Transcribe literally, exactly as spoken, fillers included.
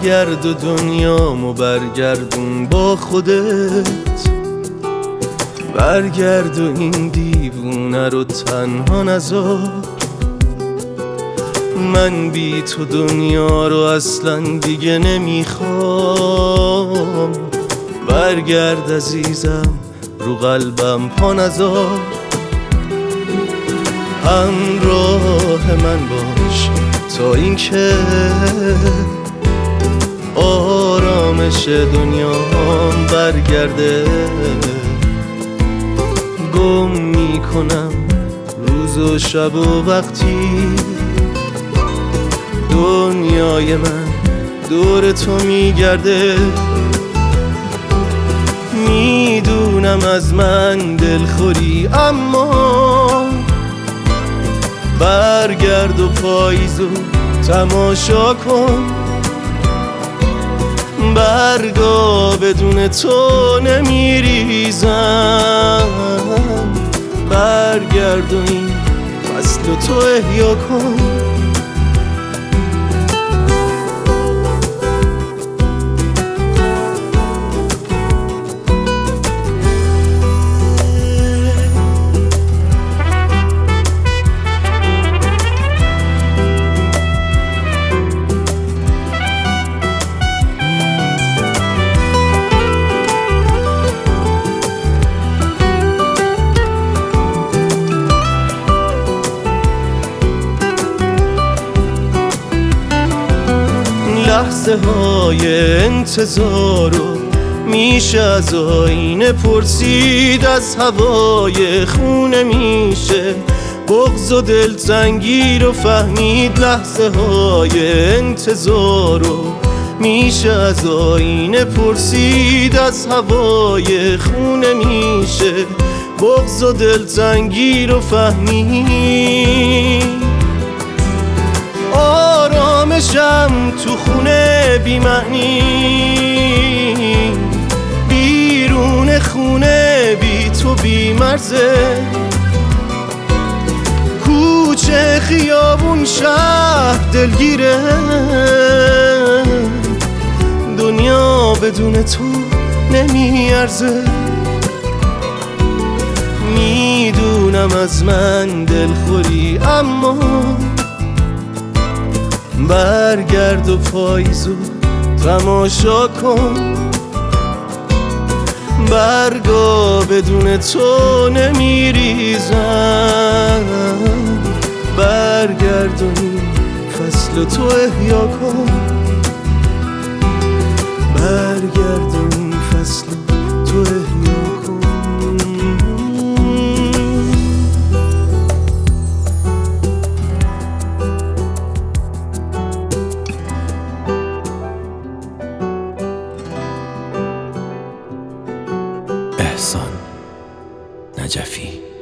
برگرد و دنیامو برگردون با خودت، برگرد و این دیوونه رو تنها نذار. من بی تو دنیا رو اصلا دیگه نمیخوام. برگرد عزیزم رو قلبم پا نذار. همراه من باش تا اینکه آرامش دنیام برگرده. گم میکنم روز و شب و وقتی دنیای من دور تو میگرده. میدونم از من دلخوری اما برگرد و پاییزو تماشا کن. برگا بدون تو نمیریزم. برگرد و این فصل تو احیا کن. لحظه های انتظارو میشه از آینه پرسید، از هوای خونه میشه بغض و دلتنگی رو فهمید. لحظه های انتظارو میشه از آینه پرسید، از هوای خونه میشه بغض و دلتنگی رو فهمید. آرامشم تو خونه بی معنی، بیرون خونه بی تو بی مرزه. کوچه خیابون شهر دلگیره، دنیا بدون تو نمیارزه. میدونم از من دلخوری اما برگرد و پاییزو تماشا کن. برگا بدون تو نمیریزم. برگرد و این فصل تو احیا کن. برگرد و این فصل تو احیا کن. احسان نجفی.